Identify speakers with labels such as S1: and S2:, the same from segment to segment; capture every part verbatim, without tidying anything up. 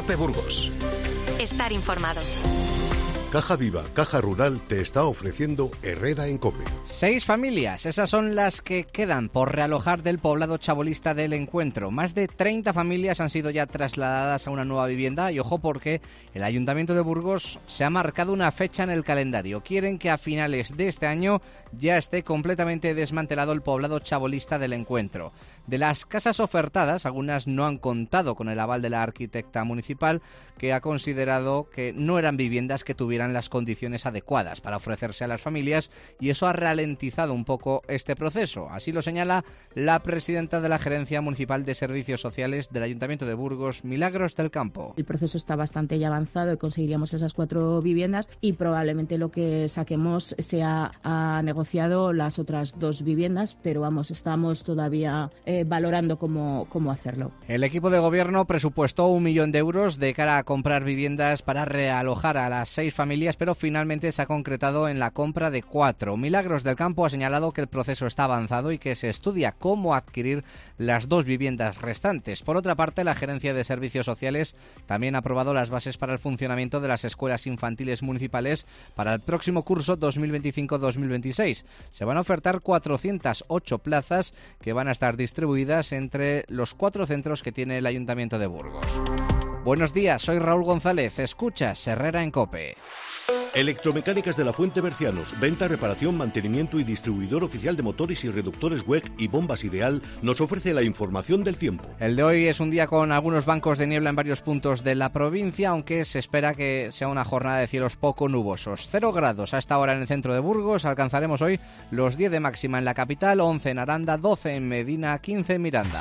S1: COPE Burgos.
S2: Estar informado.
S3: Caja Viva, Caja Rural te está ofreciendo Herrera en COPE.
S4: Seis familias, esas son las que quedan por realojar del poblado chabolista del Encuentro. Más de treinta familias han sido ya trasladadas a una nueva vivienda y ojo porque el Ayuntamiento de Burgos se ha marcado una fecha en el calendario. Quieren que a finales de este año ya esté completamente desmantelado el poblado chabolista del Encuentro. De las casas ofertadas, algunas no han contado con el aval de la arquitecta municipal, que ha considerado que no eran viviendas que tuvieran las condiciones adecuadas para ofrecerse a las familias, y eso ha ralentizado un poco este proceso. Así lo señala la presidenta de la Gerencia Municipal de Servicios Sociales del Ayuntamiento de Burgos, Milagros del Campo.
S5: El proceso está bastante ya avanzado y conseguiríamos esas cuatro viviendas y probablemente lo que saquemos sea ha negociado las otras dos viviendas, pero vamos, estamos todavía eh, valorando cómo, cómo hacerlo.
S4: El equipo de gobierno presupuestó un millón de euros de cara a comprar viviendas para realojar a las seis familias, pero finalmente se ha concretado en la compra de cuatro. Milagros del Campo ha señalado que el proceso está avanzado y que se estudia cómo adquirir las dos viviendas restantes. Por otra parte, la Gerencia de Servicios Sociales también ha aprobado las bases para el funcionamiento de las escuelas infantiles municipales para el próximo curso dos mil veinticinco dos mil veintiséis. Se van a ofertar cuatrocientas ocho plazas que van a estar distribuidas entre los cuatro centros que tiene el Ayuntamiento de Burgos. Buenos días, soy Raúl González. Escuchas Herrera en COPE.
S3: Electromecánicas de la Fuente Bercianos, venta, reparación, mantenimiento y distribuidor oficial de motores y reductores W E C y bombas Ideal, nos ofrece la información del tiempo.
S4: El de hoy es un día con algunos bancos de niebla en varios puntos de la provincia, aunque se espera que sea una jornada de cielos poco nubosos. Cero grados a esta hora en el centro de Burgos, alcanzaremos hoy los diez de máxima en la capital, once en Aranda, doce en Medina, quince en Miranda.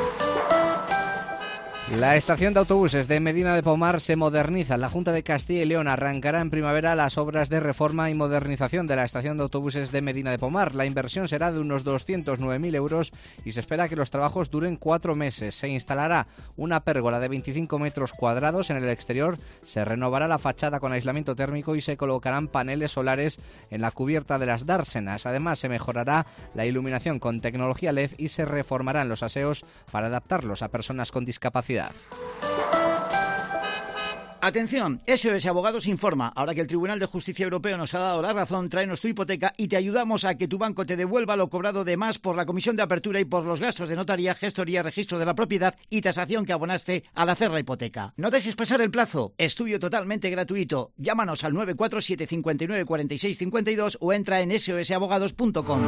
S4: La estación de autobuses de Medina de Pomar se moderniza. La Junta de Castilla y León arrancará en primavera las obras de reforma y modernización de la estación de autobuses de Medina de Pomar. La inversión será de unos doscientos nueve mil euros y se espera que los trabajos duren cuatro meses. Se instalará una pérgola de veinticinco metros cuadrados en el exterior, se renovará la fachada con aislamiento térmico y se colocarán paneles solares en la cubierta de las dársenas. Además, se mejorará la iluminación con tecnología L E D y se reformarán los aseos para adaptarlos a personas con discapacidad.
S6: Atención, S O S Abogados informa. Ahora que el Tribunal de Justicia Europeo nos ha dado la razón, tráenos tu hipoteca y te ayudamos a que tu banco te devuelva lo cobrado de más por la comisión de apertura y por los gastos de notaría, gestoría, registro de la propiedad y tasación que abonaste al hacer la hipoteca. No dejes pasar el plazo. Estudio totalmente gratuito. Llámanos al nueve cuatro siete cinco nueve cuatro seis cinco dos o entra en ese o ese abogados punto com.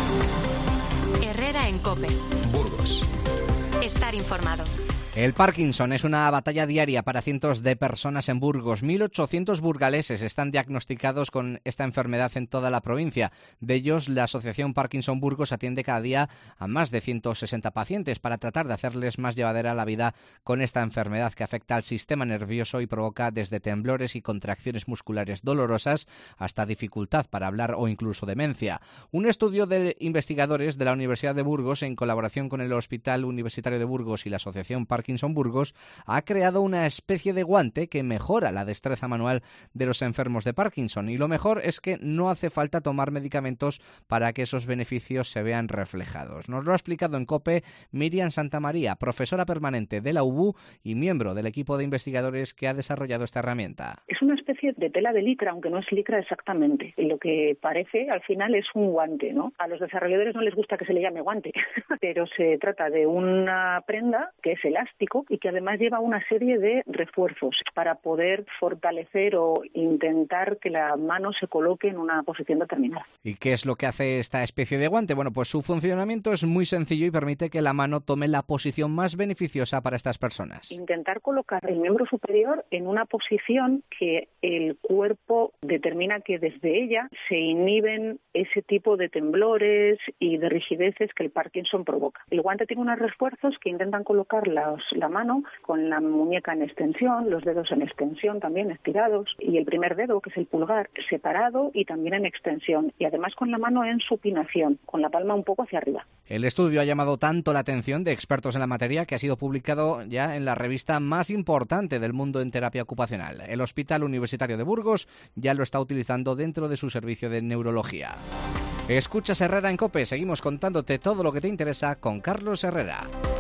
S2: Herrera en COPE.
S1: Burgos.
S2: Estar informado.
S4: El Parkinson es una batalla diaria para cientos de personas en Burgos. mil ochocientos burgaleses están diagnosticados con esta enfermedad en toda la provincia. De ellos, la Asociación Parkinson Burgos atiende cada día a más de ciento sesenta pacientes para tratar de hacerles más llevadera la vida con esta enfermedad que afecta al sistema nervioso y provoca desde temblores y contracciones musculares dolorosas hasta dificultad para hablar o incluso demencia. Un estudio de investigadores de la Universidad de Burgos, en colaboración con el Hospital Universitario de Burgos y la Asociación Parkinson Parkinson Burgos, ha creado una especie de guante que mejora la destreza manual de los enfermos de Parkinson, y lo mejor es que no hace falta tomar medicamentos para que esos beneficios se vean reflejados. Nos lo ha explicado en COPE Miriam Santamaría, profesora permanente de la U B U y miembro del equipo de investigadores que ha desarrollado esta herramienta.
S7: Es una especie de tela de licra, aunque no es licra exactamente. Lo que parece al final es un guante, ¿no? A los desarrolladores no les gusta que se le llame guante, pero se trata de una prenda que es elástica y que además lleva una serie de refuerzos para poder fortalecer o intentar que la mano se coloque en una posición determinada.
S4: ¿Y qué es lo que hace esta especie de guante? Bueno, pues su funcionamiento es muy sencillo y permite que la mano tome la posición más beneficiosa para estas personas.
S7: Intentar colocar el miembro superior en una posición que el cuerpo determina que desde ella se inhiben ese tipo de temblores y de rigideces que el Parkinson provoca. El guante tiene unos refuerzos que intentan colocar los la mano con la muñeca en extensión, los dedos en extensión también estirados y el primer dedo, que es el pulgar, separado y también en extensión, y además con la mano en supinación, con la palma un poco hacia arriba.
S4: El estudio ha llamado tanto la atención de expertos en la materia que ha sido publicado ya en la revista más importante del mundo en terapia ocupacional. El Hospital Universitario de Burgos ya lo está utilizando dentro de su servicio de neurología. Escuchas Herrera en COPE, seguimos contándote todo lo que te interesa con Carlos Herrera.